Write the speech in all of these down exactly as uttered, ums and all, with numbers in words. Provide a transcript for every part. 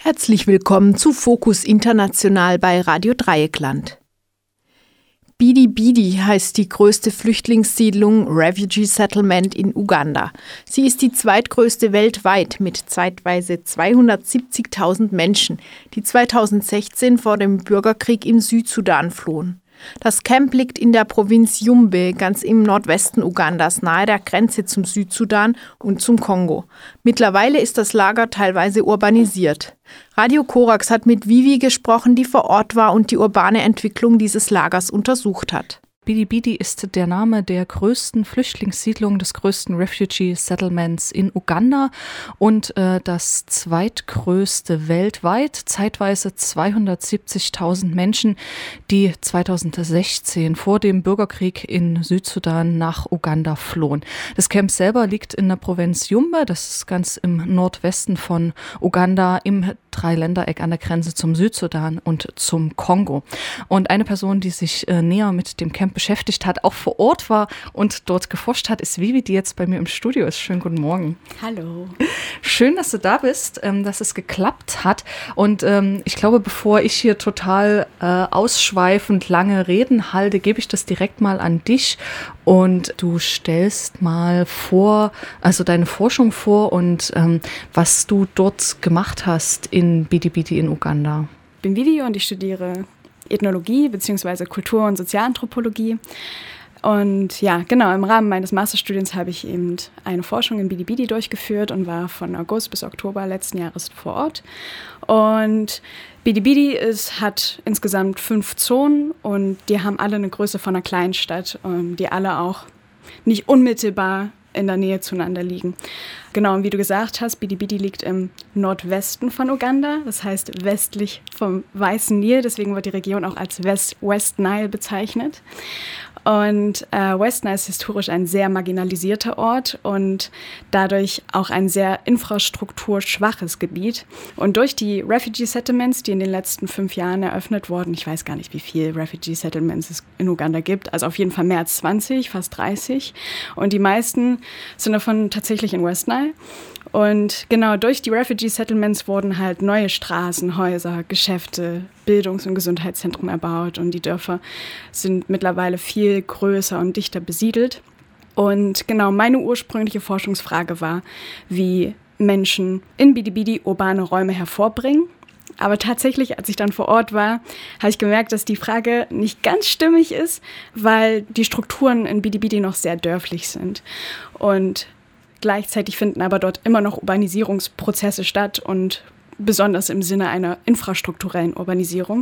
Herzlich willkommen zu Fokus International bei Radio Dreieckland. Bidi Bidi heißt die größte Flüchtlingssiedlung Refugee Settlement in Uganda. Sie ist die zweitgrößte weltweit mit zeitweise zweihundertsiebzigtausend Menschen, die zweitausendsechzehn vor dem Bürgerkrieg im Südsudan flohen. Das Camp liegt in der Provinz Yumbe, ganz im Nordwesten Ugandas, nahe der Grenze zum Südsudan und zum Kongo. Mittlerweile ist das Lager teilweise urbanisiert. Radio Korax hat mit Vivi gesprochen, die vor Ort war und die urbane Entwicklung dieses Lagers untersucht hat. Bidi Bidi ist der Name der größten Flüchtlingssiedlung, des größten Refugee Settlements in Uganda und äh, das zweitgrößte weltweit, zeitweise zweihundertsiebzigtausend Menschen, die zweitausendsechzehn vor dem Bürgerkrieg in Südsudan nach Uganda flohen. Das Camp selber liegt in der Provinz Yumbe, das ist ganz im Nordwesten von Uganda, im Dreiländereck an der Grenze zum Südsudan und zum Kongo. Und eine Person, die sich äh, näher mit dem Camp beschäftigt hat, auch vor Ort war und dort geforscht hat, ist Vivi, die jetzt bei mir im Studio ist. Schönen guten Morgen. Hallo. Schön, dass du da bist, ähm, dass es geklappt hat. Und ähm, ich glaube, bevor ich hier total äh, ausschweifend lange Reden halte, gebe ich das direkt mal an dich und du stellst mal vor, also deine Forschung vor und ähm, was du dort gemacht hast in Bidi Bidi in Uganda. Ich bin Vivi und ich studiere Ethnologie bzw. Kultur- und Sozialanthropologie. Und ja, genau, im Rahmen meines Masterstudiums habe ich eben eine Forschung in Bidi Bidi durchgeführt und war von August bis Oktober letzten Jahres vor Ort. Und Bidi Bidi ist, hat insgesamt fünf Zonen und die haben alle eine Größe von einer Kleinstadt, die alle auch nicht unmittelbar in der Nähe zueinander liegen. Genau, und wie du gesagt hast, Bidi Bidi liegt im Nordwesten von Uganda, das heißt westlich vom Weißen Nil, deswegen wird die Region auch als West, West Nile bezeichnet. Und äh, West Nile ist historisch ein sehr marginalisierter Ort und dadurch auch ein sehr infrastrukturschwaches Gebiet. Und durch die Refugee Settlements, die in den letzten fünf Jahren eröffnet wurden, ich weiß gar nicht, wie viele Refugee Settlements es in Uganda gibt, also auf jeden Fall mehr als zwanzig, fast dreißig. Und die meisten sind davon tatsächlich in West Nile. Und genau durch die Refugee Settlements wurden halt neue Straßen, Häuser, Geschäfte, Bildungs- und Gesundheitszentren erbaut und die Dörfer sind mittlerweile viel größer und dichter besiedelt. Und genau meine ursprüngliche Forschungsfrage war, wie Menschen in Bidi Bidi urbane Räume hervorbringen. Aber tatsächlich, als ich dann vor Ort war, habe ich gemerkt, dass die Frage nicht ganz stimmig ist, weil die Strukturen in Bidi Bidi noch sehr dörflich sind. Und gleichzeitig finden aber dort immer noch Urbanisierungsprozesse statt und besonders im Sinne einer infrastrukturellen Urbanisierung.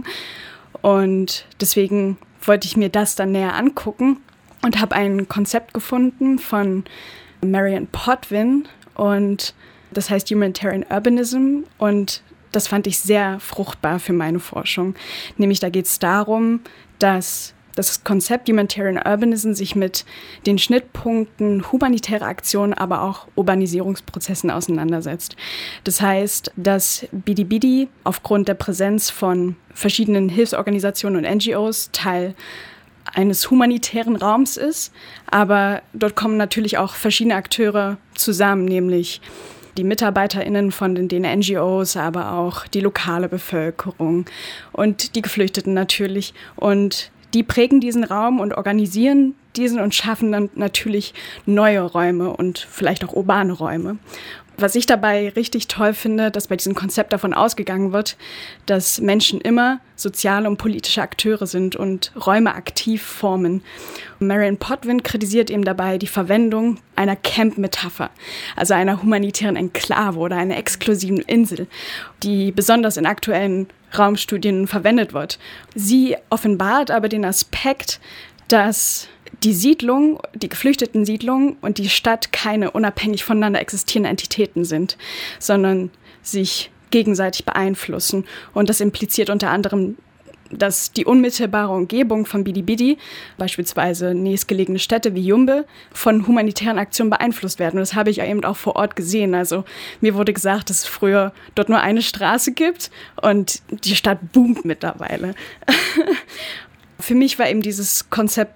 Und deswegen wollte ich mir das dann näher angucken und habe ein Konzept gefunden von Marion Potvin und das heißt Humanitarian Urbanism und das fand ich sehr fruchtbar für meine Forschung. Nämlich da geht es darum, dass das Konzept Humanitarian Urbanism sich mit den Schnittpunkten humanitärer Aktionen, aber auch Urbanisierungsprozessen auseinandersetzt. Das heißt, dass Bidi Bidi aufgrund der Präsenz von verschiedenen Hilfsorganisationen und N G Os Teil eines humanitären Raums ist, aber dort kommen natürlich auch verschiedene Akteure zusammen, nämlich die MitarbeiterInnen von den, den N G Os, aber auch die lokale Bevölkerung und die Geflüchteten natürlich. Und die prägen diesen Raum und organisieren diesen und schaffen dann natürlich neue Räume und vielleicht auch urbane Räume. Was ich dabei richtig toll finde, dass bei diesem Konzept davon ausgegangen wird, dass Menschen immer soziale und politische Akteure sind und Räume aktiv formen. Marion Potvin kritisiert eben dabei die Verwendung einer Camp-Metapher, also einer humanitären Enklave oder einer exklusiven Insel, die besonders in aktuellen Raumstudien verwendet wird. Sie offenbart aber den Aspekt, dass die Siedlung, die geflüchteten Siedlung und die Stadt keine unabhängig voneinander existierenden Entitäten sind, sondern sich gegenseitig beeinflussen. Und das impliziert unter anderem, dass die unmittelbare Umgebung von Bidi Bidi, beispielsweise nächstgelegene Städte wie Yumbe, von humanitären Aktionen beeinflusst werden. Und das habe ich eben auch vor Ort gesehen. Also mir wurde gesagt, dass es früher dort nur eine Straße gibt und die Stadt boomt mittlerweile. Für mich war eben dieses Konzept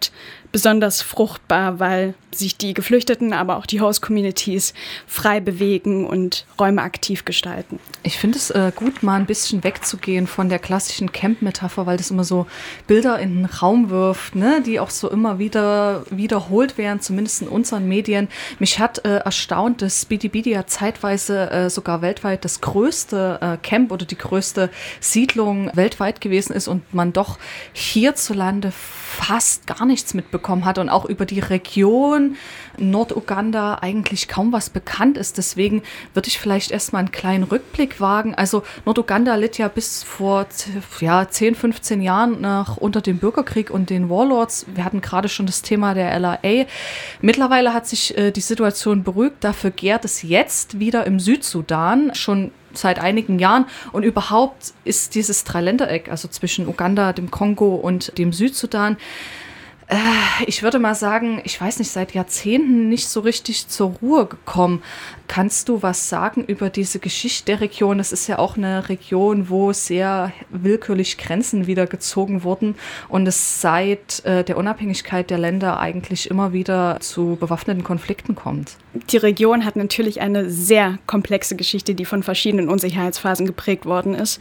besonders fruchtbar, weil sich die Geflüchteten, aber auch die Host-Communities frei bewegen und Räume aktiv gestalten. Ich finde es äh, gut, mal ein bisschen wegzugehen von der klassischen Camp-Metapher, weil das immer so Bilder in den Raum wirft, ne, die auch so immer wieder wiederholt werden, zumindest in unseren Medien. Mich hat äh, erstaunt, dass Bidi Bidi ja zeitweise äh, sogar weltweit das größte äh, Camp oder die größte Siedlung weltweit gewesen ist und man doch hierzulande fast gar nichts mitbekommen hat und auch über die Region Norduganda eigentlich kaum was bekannt ist. Deswegen würde ich vielleicht erstmal einen kleinen Rückblick wagen. Also Norduganda litt ja bis vor ja, zehn, fünfzehn Jahren nach unter dem Bürgerkrieg und den Warlords. Wir hatten gerade schon das Thema der L R A. Mittlerweile hat sich äh, die Situation beruhigt. Dafür gärt es jetzt wieder im Südsudan, schon seit einigen Jahren. Und überhaupt ist dieses Dreiländereck, also zwischen Uganda, dem Kongo und dem Südsudan, äh, ich würde mal sagen, ich weiß nicht, seit Jahrzehnten nicht so richtig zur Ruhe gekommen. Kannst du was sagen über diese Geschichte der Region? Es ist ja auch eine Region, wo sehr willkürlich Grenzen wieder gezogen wurden und es seit äh, der Unabhängigkeit der Länder eigentlich immer wieder zu bewaffneten Konflikten kommt. Die Region hat natürlich eine sehr komplexe Geschichte, die von verschiedenen Unsicherheitsphasen geprägt worden ist.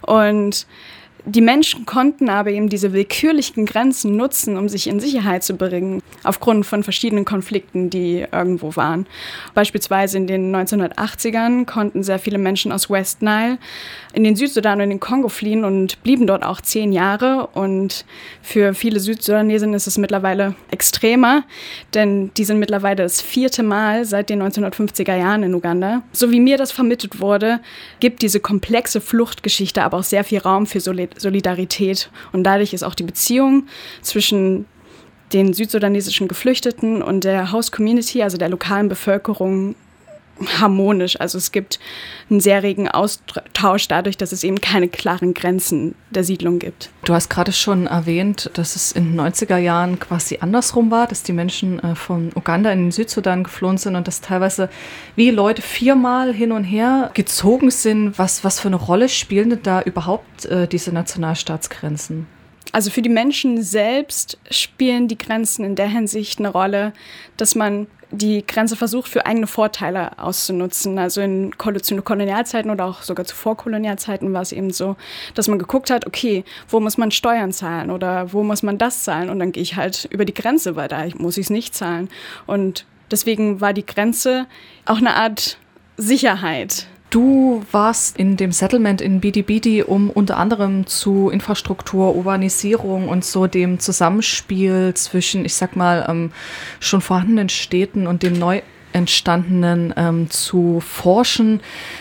Und die Menschen konnten aber eben diese willkürlichen Grenzen nutzen, um sich in Sicherheit zu bringen, aufgrund von verschiedenen Konflikten, die irgendwo waren. Beispielsweise in den neunzehnhundertachtzigern konnten sehr viele Menschen aus West Nile in den Südsudan und in den Kongo fliehen und blieben dort auch zehn Jahre. Und für viele Südsudanesen ist es mittlerweile extremer, denn die sind mittlerweile das vierte Mal seit den neunzehnhundertfünfziger Jahren in Uganda. So wie mir das vermittelt wurde, gibt diese komplexe Fluchtgeschichte aber auch sehr viel Raum für Solidarität. Solidarität. Und dadurch ist auch die Beziehung zwischen den südsudanesischen Geflüchteten und der Host Community, also der lokalen Bevölkerung, harmonisch. Also es gibt einen sehr regen Austausch dadurch, dass es eben keine klaren Grenzen der Siedlung gibt. Du hast gerade schon erwähnt, dass es in den neunziger Jahren quasi andersrum war, dass die Menschen äh, von Uganda in den Südsudan geflohen sind und dass teilweise wie Leute viermal hin und her gezogen sind. Was, was für eine Rolle spielen denn da überhaupt äh, diese Nationalstaatsgrenzen? Also für die Menschen selbst spielen die Grenzen in der Hinsicht eine Rolle, dass man die Grenze versucht, für eigene Vorteile auszunutzen. Also in zu Kolonialzeiten oder auch sogar zu Vorkolonialzeiten war es eben so, dass man geguckt hat, okay, wo muss man Steuern zahlen oder wo muss man das zahlen? Und dann gehe ich halt über die Grenze, weil da muss ich es nicht zahlen. Und deswegen war die Grenze auch eine Art Sicherheit. Du warst in dem Settlement in Bidi Bidi, um unter anderem zu Infrastruktur, Urbanisierung und so dem Zusammenspiel zwischen, ich sag mal, ähm, schon vorhandenen Städten und dem neu entstandenen ähm, zu forschen.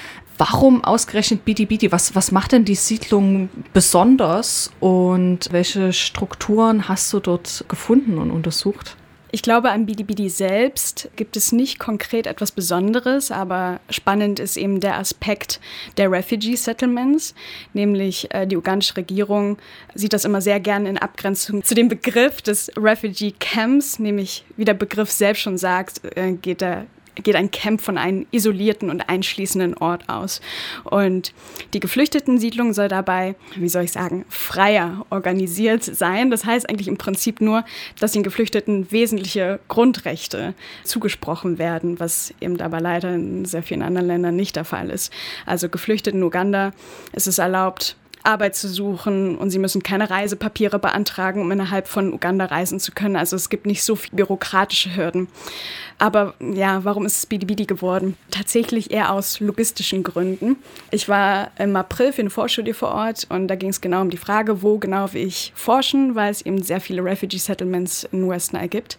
Warum ausgerechnet Bidi Bidi? Was, was macht denn die Siedlung besonders und welche Strukturen hast du dort gefunden und untersucht? Ich glaube, an Bidi Bidi selbst gibt es nicht konkret etwas Besonderes, aber spannend ist eben der Aspekt der Refugee Settlements, nämlich äh, die ugandische Regierung sieht das immer sehr gern in Abgrenzung zu dem Begriff des Refugee Camps, nämlich wie der Begriff selbst schon sagt, äh, geht der geht ein Camp von einem isolierten und einschließenden Ort aus. Und die Geflüchtetensiedlung soll dabei, wie soll ich sagen, freier organisiert sein. Das heißt eigentlich im Prinzip nur, dass den Geflüchteten wesentliche Grundrechte zugesprochen werden, was eben aber leider in sehr vielen anderen Ländern nicht der Fall ist. Also Geflüchteten in Uganda ist es erlaubt, Arbeit zu suchen und sie müssen keine Reisepapiere beantragen, um innerhalb von Uganda reisen zu können. Also es gibt nicht so viele bürokratische Hürden. Aber ja, warum ist es Bidi Bidi geworden? Tatsächlich eher aus logistischen Gründen. Ich war im April für eine Vorstudie vor Ort und da ging es genau um die Frage, wo genau will ich forschen, weil es eben sehr viele Refugee Settlements in West Nile gibt.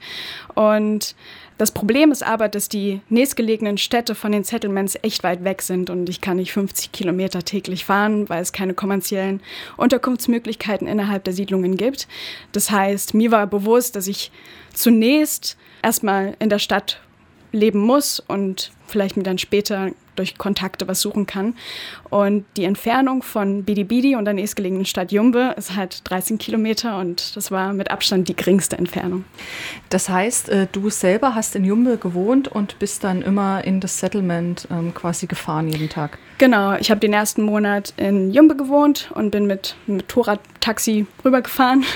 Und das Problem ist aber, dass die nächstgelegenen Städte von den Settlements echt weit weg sind und ich kann nicht fünfzig Kilometer täglich fahren, weil es keine kommerziellen Unterkunftsmöglichkeiten innerhalb der Siedlungen gibt. Das heißt, mir war bewusst, dass ich zunächst erstmal in der Stadt leben muss und vielleicht mir dann später durch Kontakte was suchen kann. Und die Entfernung von Bidi Bidi und der nächstgelegenen Stadt Yumbe ist halt dreizehn Kilometer und das war mit Abstand die geringste Entfernung. Das heißt, du selber hast in Jumbe gewohnt und bist dann immer in das Settlement ähm, quasi gefahren jeden Tag? Genau, ich habe den ersten Monat in Jumbe gewohnt und bin mit einem Motorradtaxi rübergefahren.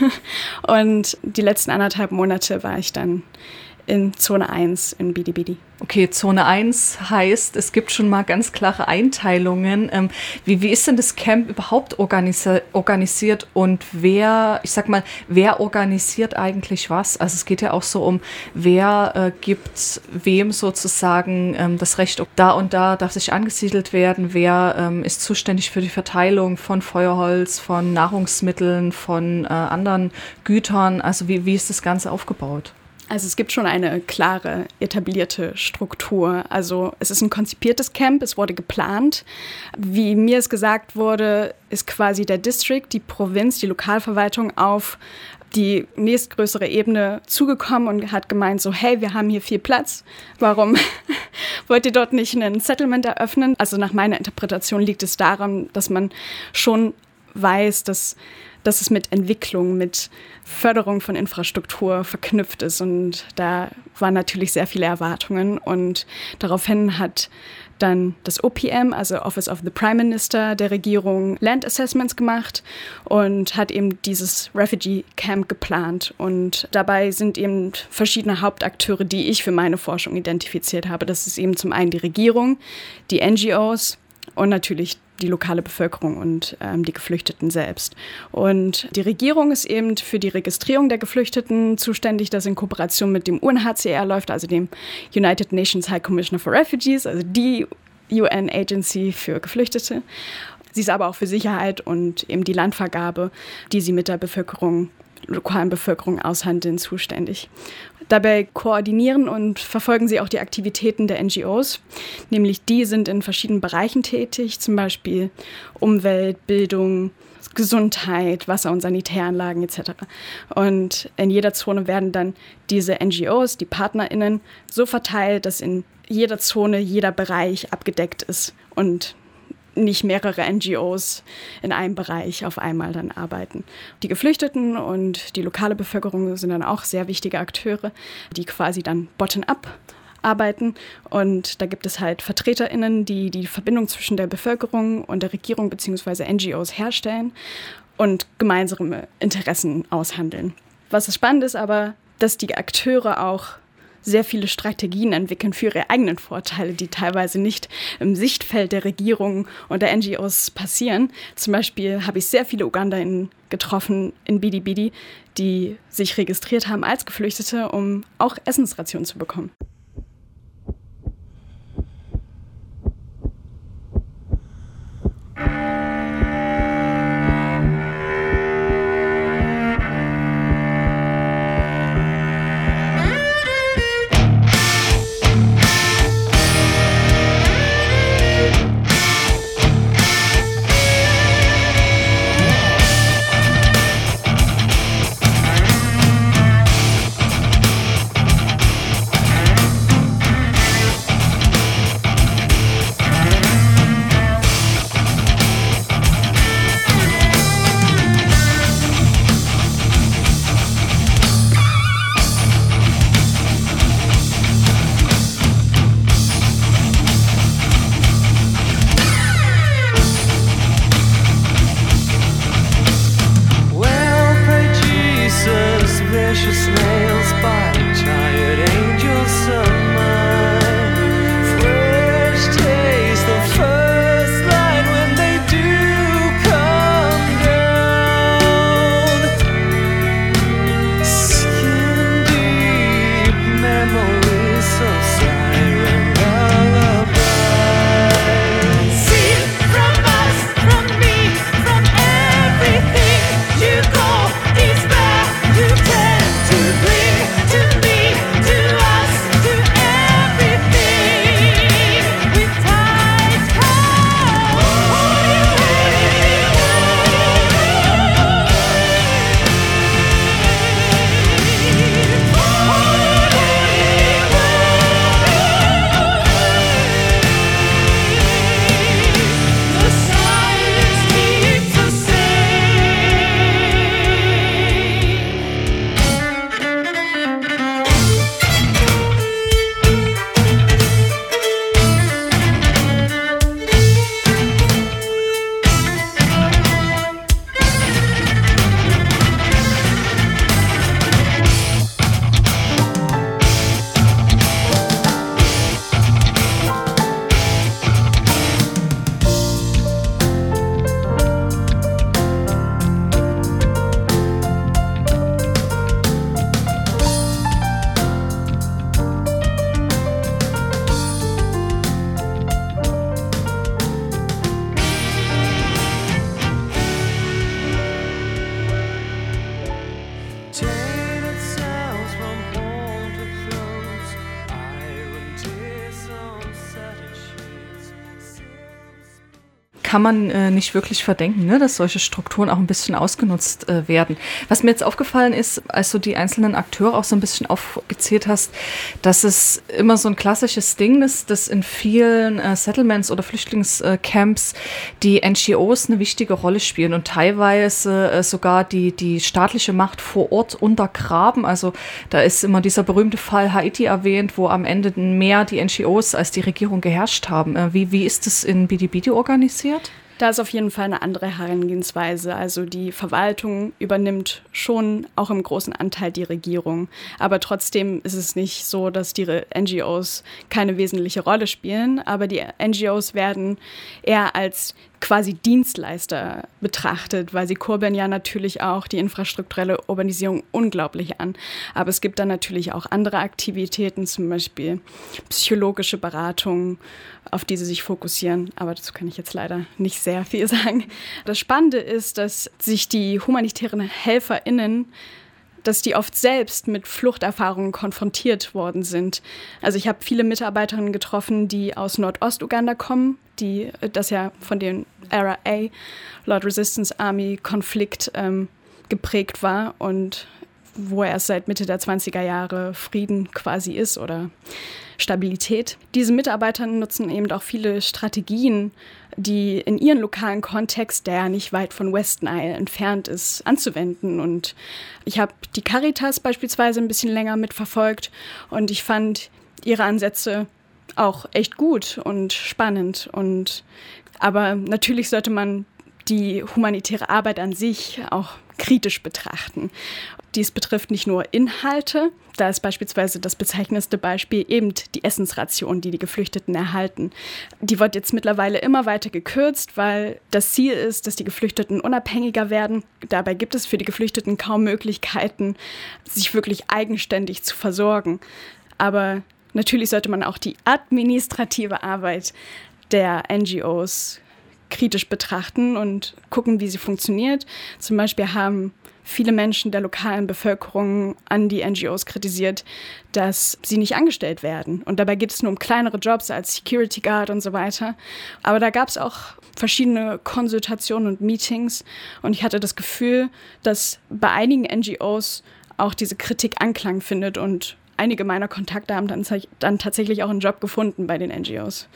Und die letzten anderthalb Monate war ich dann in Zone eins in Bidi Bidi. Okay, Zone eins heißt, es gibt schon mal ganz klare Einteilungen. Ähm, wie, wie ist denn das Camp überhaupt organisi- organisiert und wer, ich sag mal, wer organisiert eigentlich was? Also es geht ja auch so um, wer äh, gibt wem sozusagen ähm, das Recht, da und da darf sich angesiedelt werden, wer ähm, ist zuständig für die Verteilung von Feuerholz, von Nahrungsmitteln, von äh, anderen Gütern. Also wie, wie ist das Ganze aufgebaut? Also es gibt schon eine klare, etablierte Struktur. Also es ist ein konzipiertes Camp, es wurde geplant. Wie mir es gesagt wurde, ist quasi der District, die Provinz, die Lokalverwaltung auf die nächstgrößere Ebene zugekommen und hat gemeint so, hey, wir haben hier viel Platz, warum wollt ihr dort nicht ein Settlement eröffnen? Also nach meiner Interpretation liegt es daran, dass man schon weiß, dass dass es mit Entwicklung, mit Förderung von Infrastruktur verknüpft ist. Und da waren natürlich sehr viele Erwartungen. Und daraufhin hat dann das O P M, also Office of the Prime Minister der Regierung, Land Assessments gemacht und hat eben dieses Refugee Camp geplant. Und dabei sind eben verschiedene Hauptakteure, die ich für meine Forschung identifiziert habe. Das ist eben zum einen die Regierung, die N G Os und natürlich die lokale Bevölkerung und ähm, die Geflüchteten selbst. Und die Regierung ist eben für die Registrierung der Geflüchteten zuständig, das in Kooperation mit dem U N H C R läuft, also dem United Nations High Commissioner for Refugees, also die U N Agency für Geflüchtete. Sie ist aber auch für Sicherheit und eben die Landvergabe, die sie mit der Bevölkerung, lokalen Bevölkerung aushandeln, zuständig. Dabei koordinieren und verfolgen sie auch die Aktivitäten der N G Os, nämlich die sind in verschiedenen Bereichen tätig, zum Beispiel Umwelt, Bildung, Gesundheit, Wasser- und Sanitäranlagen et cetera. Und in jeder Zone werden dann diese N G Os, die PartnerInnen, so verteilt, dass in jeder Zone jeder Bereich abgedeckt ist und nicht mehrere N G Os in einem Bereich auf einmal dann arbeiten. Die Geflüchteten und die lokale Bevölkerung sind dann auch sehr wichtige Akteure, die quasi dann bottom-up arbeiten. Und da gibt es halt VertreterInnen, die die Verbindung zwischen der Bevölkerung und der Regierung bzw. N G Os herstellen und gemeinsame Interessen aushandeln. Was das Spannende ist aber, dass die Akteure auch sehr viele Strategien entwickeln für ihre eigenen Vorteile, die teilweise nicht im Sichtfeld der Regierung und der N G Os passieren. Zum Beispiel habe ich sehr viele UgandaInnen getroffen in Bidi Bidi, die sich registriert haben als Geflüchtete, um auch Essensrationen zu bekommen. kann man äh, nicht wirklich verdenken, ne, dass solche Strukturen auch ein bisschen ausgenutzt äh, werden. Was mir jetzt aufgefallen ist, als du die einzelnen Akteure auch so ein bisschen aufgezählt hast, dass es immer so ein klassisches Ding ist, dass in vielen äh, Settlements oder Flüchtlingscamps die N G Os eine wichtige Rolle spielen und teilweise äh, sogar die, die staatliche Macht vor Ort untergraben. Also da ist immer dieser berühmte Fall Haiti erwähnt, wo am Ende mehr die N G Os als die Regierung geherrscht haben. Äh, wie, wie ist es in Bidi Bidi organisiert? Da ist auf jeden Fall eine andere Herangehensweise. Also die Verwaltung übernimmt schon auch im großen Anteil die Regierung. Aber trotzdem ist es nicht so, dass die N G Os keine wesentliche Rolle spielen. Aber die N G Os werden eher als quasi Dienstleister betrachtet, weil sie kurbeln ja natürlich auch die infrastrukturelle Urbanisierung unglaublich an. Aber es gibt dann natürlich auch andere Aktivitäten, zum Beispiel psychologische Beratungen, auf die sie sich fokussieren. Aber dazu kann ich jetzt leider nicht sehr viel sagen. Das Spannende ist, dass sich die humanitären HelferInnen dass die oft selbst mit Fluchterfahrungen konfrontiert worden sind. Also ich habe viele Mitarbeiterinnen getroffen, die aus Nordost-Uganda kommen, die das ja von dem L R A, Lord Resistance Army Konflikt ähm, geprägt war und wo erst seit Mitte der zwanziger Jahre Frieden quasi ist oder Stabilität. Diese Mitarbeiter nutzen eben auch viele Strategien, die in ihren lokalen Kontext, der ja nicht weit von West Nile entfernt ist, anzuwenden. Und ich habe die Caritas beispielsweise ein bisschen länger mitverfolgt und ich fand ihre Ansätze auch echt gut und spannend. Und, aber natürlich sollte man die humanitäre Arbeit an sich auch kritisch betrachten. Dies betrifft nicht nur Inhalte, da ist beispielsweise das bezeichnendste Beispiel eben die Essensration, die die Geflüchteten erhalten. Die wird jetzt mittlerweile immer weiter gekürzt, weil das Ziel ist, dass die Geflüchteten unabhängiger werden. Dabei gibt es für die Geflüchteten kaum Möglichkeiten, sich wirklich eigenständig zu versorgen. Aber natürlich sollte man auch die administrative Arbeit der N G Os kritisch betrachten und gucken, wie sie funktioniert. Zum Beispiel haben viele Menschen der lokalen Bevölkerung an die N G Os kritisiert, dass sie nicht angestellt werden. Und dabei geht es nur um kleinere Jobs als Security Guard und so weiter. Aber da gab es auch verschiedene Konsultationen und Meetings. Und ich hatte das Gefühl, dass bei einigen N G Os auch diese Kritik Anklang findet. Und einige meiner Kontakte haben dann, dann tatsächlich auch einen Job gefunden bei den N G Os.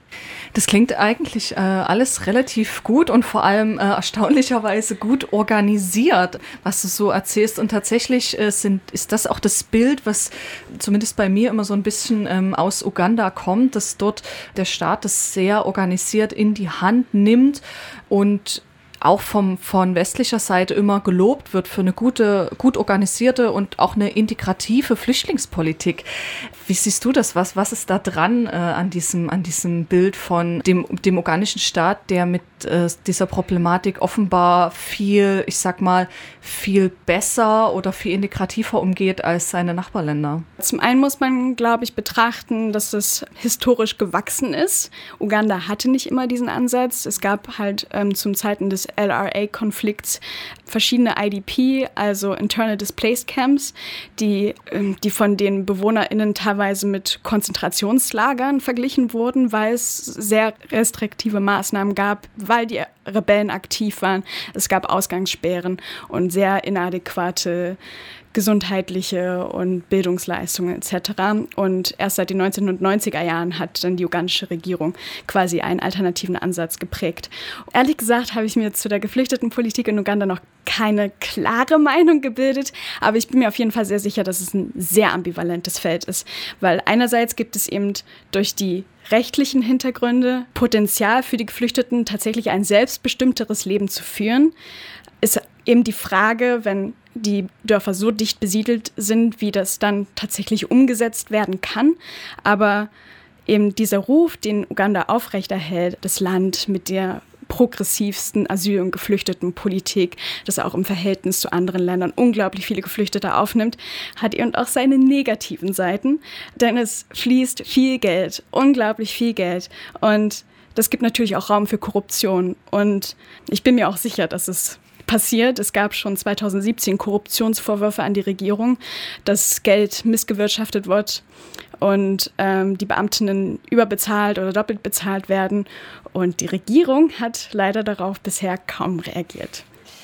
Das klingt eigentlich äh, alles relativ gut und vor allem äh, erstaunlicherweise gut organisiert, was du so erzählst. Und tatsächlich äh, sind, ist das auch das Bild, was zumindest bei mir immer so ein bisschen ähm, aus Uganda kommt, dass dort der Staat das sehr organisiert in die Hand nimmt und auch vom, von westlicher Seite immer gelobt wird für eine gute, gut organisierte und auch eine integrative Flüchtlingspolitik. Wie siehst du das? Was, was ist da dran äh, an diesem, an diesem Bild von dem, dem ugandischen Staat, der mit äh, dieser Problematik offenbar viel, ich sag mal, viel besser oder viel integrativer umgeht als seine Nachbarländer? Zum einen muss man, glaube ich, betrachten, dass es historisch gewachsen ist. Uganda hatte nicht immer diesen Ansatz. Es gab halt ähm, zum Zeiten des L R A-Konflikts verschiedene I D P, also Internal Displaced Camps, die, die von den BewohnerInnen teilweise mit Konzentrationslagern verglichen wurden, weil es sehr restriktive Maßnahmen gab, weil die Rebellen aktiv waren. Es gab Ausgangssperren und sehr inadäquate gesundheitliche und Bildungsleistungen et cetera. Und erst seit den neunzehnhundertneunziger Jahren hat dann die ugandische Regierung quasi einen alternativen Ansatz geprägt. Ehrlich gesagt habe ich mir zu der Geflüchtetenpolitik in Uganda noch keine klare Meinung gebildet, aber ich bin mir auf jeden Fall sehr sicher, dass es ein sehr ambivalentes Feld ist, weil einerseits gibt es eben durch die rechtlichen Hintergründe Potenzial für die Geflüchteten, tatsächlich ein selbstbestimmteres Leben zu führen. Ist eben die Frage, wenn die Dörfer so dicht besiedelt sind, wie das dann tatsächlich umgesetzt werden kann. Aber eben dieser Ruf, den Uganda aufrechterhält, das Land mit der progressivsten Asyl- und Geflüchtetenpolitik, das auch im Verhältnis zu anderen Ländern unglaublich viele Geflüchtete aufnimmt, hat eben auch seine negativen Seiten. Denn es fließt viel Geld, unglaublich viel Geld. Und das gibt natürlich auch Raum für Korruption. Und ich bin mir auch sicher, dass es passiert. Es gab schon zweitausendsiebzehn Korruptionsvorwürfe an die Regierung, dass Geld missgewirtschaftet wird und ähm, die Beamtinnen überbezahlt oder doppelt bezahlt werden. Und die Regierung hat leider darauf bisher kaum reagiert.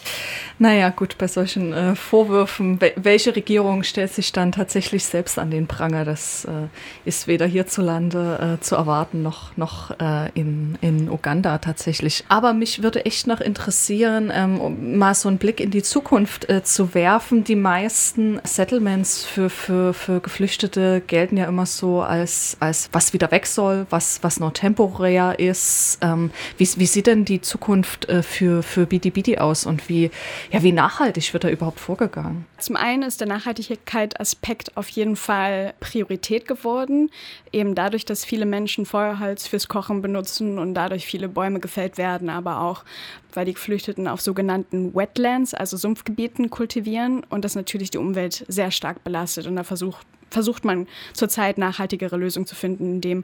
Naja, gut, bei solchen äh, Vorwürfen, wel- welche Regierung stellt sich dann tatsächlich selbst an den Pranger? Das äh, ist weder hierzulande äh, zu erwarten, noch, noch äh, in, in Uganda tatsächlich. Aber mich würde echt noch interessieren, ähm, um mal so einen Blick in die Zukunft äh, zu werfen. Die meisten Settlements für, für, für Geflüchtete gelten ja immer so als, als was wieder weg soll, was, was nur temporär ist. Ähm, wie, wie sieht denn die Zukunft äh, für, für Bidi Bidi aus und wie Ja, wie nachhaltig wird da überhaupt vorgegangen? Zum einen ist der Nachhaltigkeitsaspekt auf jeden Fall Priorität geworden. Eben dadurch, dass viele Menschen Feuerholz fürs Kochen benutzen und dadurch viele Bäume gefällt werden, aber auch, weil die Geflüchteten auf sogenannten Wetlands, also Sumpfgebieten, kultivieren und das natürlich die Umwelt sehr stark belastet. Und da versucht versucht man zurzeit nachhaltigere Lösungen zu finden, indem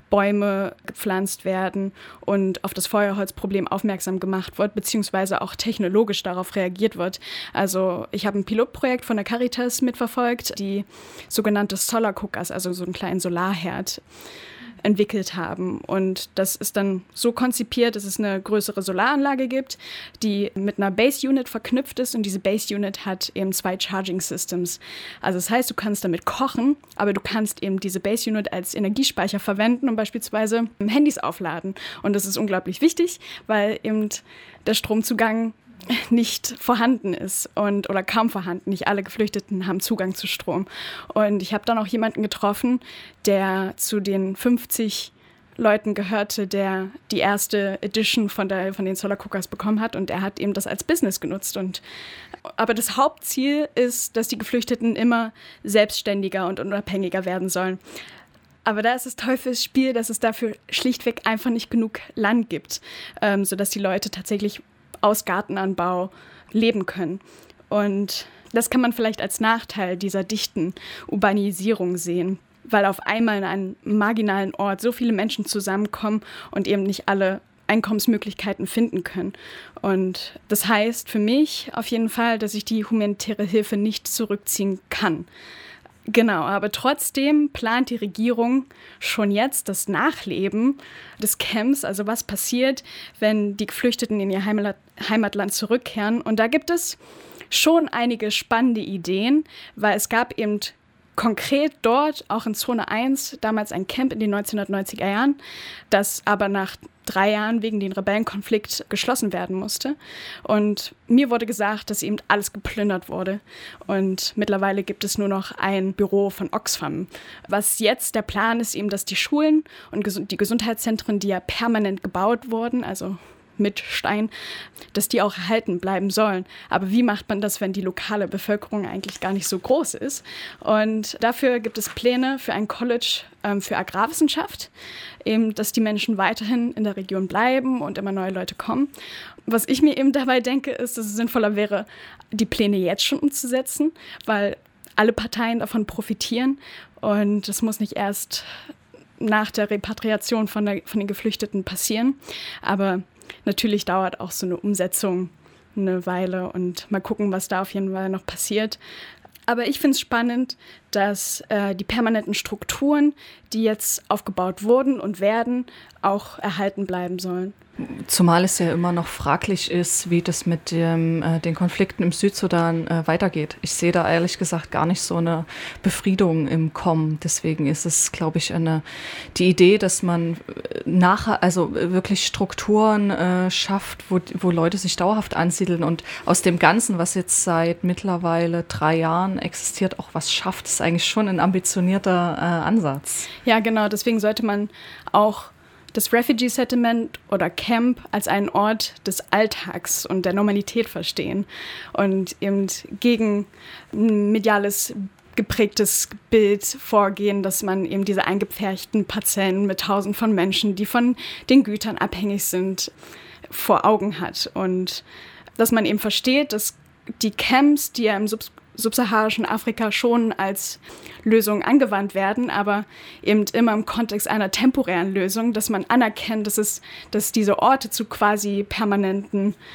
Bäume gepflanzt werden und auf das Feuerholzproblem aufmerksam gemacht wird, beziehungsweise auch technologisch darauf reagiert wird. Also ich habe ein Pilotprojekt von der Caritas mitverfolgt, die sogenannte Solar Cookers, also so einen kleinen Solarherd, entwickelt haben. Und das ist dann so konzipiert, dass es eine größere Solaranlage gibt, die mit einer Base-Unit verknüpft ist und diese Base-Unit hat eben zwei Charging Systems. Also das heißt, du kannst damit kochen, aber du kannst eben diese Base-Unit als Energiespeicher verwenden und beispielsweise Handys aufladen. Und das ist unglaublich wichtig, weil eben der Stromzugang nicht vorhanden ist und oder kaum vorhanden. Nicht alle Geflüchteten haben Zugang zu Strom. Und ich habe dann auch jemanden getroffen, der zu den fünfzig Leuten gehörte, der die erste Edition von, der, von den Solar Cookers bekommen hat und er hat eben das als Business genutzt. Und, aber das Hauptziel ist, dass die Geflüchteten immer selbstständiger und unabhängiger werden sollen. Aber da ist das Teufelsspiel, dass es dafür schlichtweg einfach nicht genug Land gibt, ähm, sodass die Leute tatsächlich aus Gartenanbau leben können. Und das kann man vielleicht als Nachteil dieser dichten Urbanisierung sehen, weil auf einmal in einem marginalen Ort so viele Menschen zusammenkommen und eben nicht alle Einkommensmöglichkeiten finden können. Und das heißt für mich auf jeden Fall, dass ich die humanitäre Hilfe nicht zurückziehen kann. Genau, aber trotzdem plant die Regierung schon jetzt das Nachleben des Camps, also was passiert, wenn die Geflüchteten in ihr Heimat, Heimatland zurückkehren. Und da gibt es schon einige spannende Ideen, weil es gab eben konkret dort, auch in Zone eins, damals ein Camp in den neunzehnhundertneunziger Jahren, das aber nach drei Jahren wegen den Rebellenkonflikt geschlossen werden musste. Und mir wurde gesagt, dass eben alles geplündert wurde. Und mittlerweile gibt es nur noch ein Büro von Oxfam. Was jetzt der Plan ist, eben, dass die Schulen und die Gesundheitszentren, die ja permanent gebaut wurden, also mit Stein, dass die auch erhalten bleiben sollen. Aber wie macht man das, wenn die lokale Bevölkerung eigentlich gar nicht so groß ist? Und dafür gibt es Pläne für ein College ähm, für Agrarwissenschaft, eben, dass die Menschen weiterhin in der Region bleiben und immer neue Leute kommen. Was ich mir eben dabei denke, ist, dass es sinnvoller wäre, die Pläne jetzt schon umzusetzen, weil alle Parteien davon profitieren und es muss nicht erst nach der Repatriation von, der, von den Geflüchteten passieren. Aber natürlich dauert auch so eine Umsetzung eine Weile und mal gucken, was da auf jeden Fall noch passiert. Aber ich finde es spannend, dass äh, die permanenten Strukturen, die jetzt aufgebaut wurden und werden, auch erhalten bleiben sollen. Zumal es ja immer noch fraglich ist, wie das mit dem, äh, den Konflikten im Südsudan äh, weitergeht. Ich sehe da ehrlich gesagt gar nicht so eine Befriedung im Kommen. Deswegen ist es, glaube ich, eine, die Idee, dass man nachher, also wirklich Strukturen äh, schafft, wo, wo Leute sich dauerhaft ansiedeln und aus dem Ganzen, was jetzt seit mittlerweile drei Jahren existiert, auch was schafft, ist eigentlich schon ein ambitionierter äh, Ansatz. Ja, genau. Deswegen sollte man auch das Refugee Settlement oder Camp als einen Ort des Alltags und der Normalität verstehen und eben gegen ein mediales geprägtes Bild vorgehen, dass man eben diese eingepferchten Parzellen mit Tausenden von Menschen, die von den Gütern abhängig sind, vor Augen hat und dass man eben versteht, dass die Camps, die ja im Sub- subsaharischen Afrika schon als Lösung angewandt werden, aber eben immer im Kontext einer temporären Lösung, dass man anerkennt, dass, es, dass diese Orte zu quasi permanenten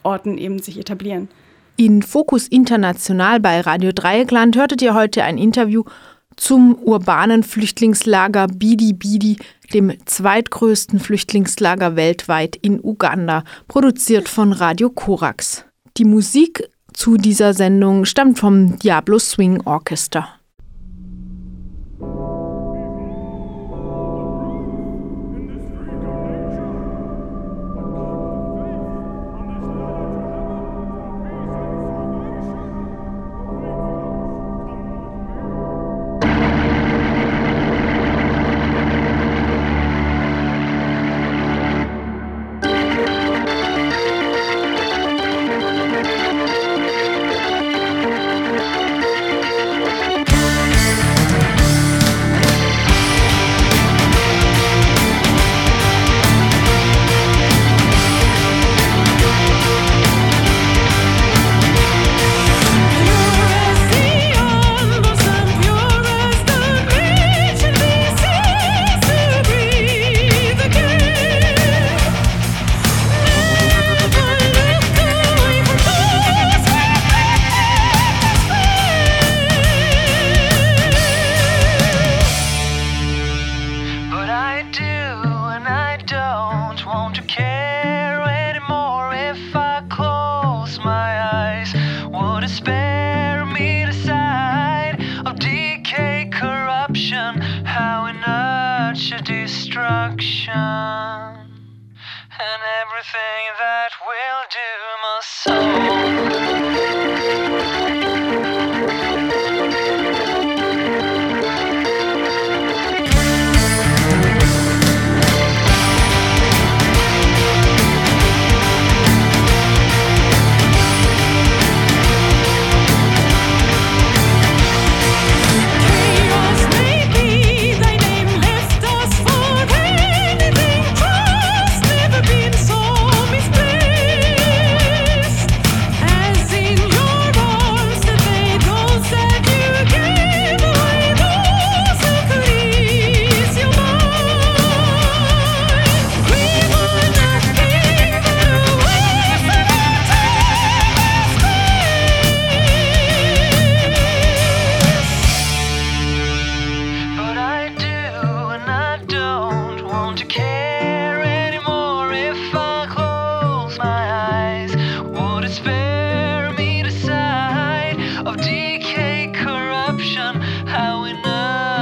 Orten eben sich etablieren. In Fokus International bei Radio Dreieckland hörtet ihr heute ein Interview zum urbanen Flüchtlingslager Bidi Bidi, dem zweitgrößten Flüchtlingslager weltweit in Uganda, produziert von Radio Korax. Die Musik zu dieser Sendung stammt vom Diablo Swing Orchester.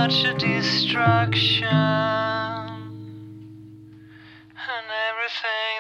And everything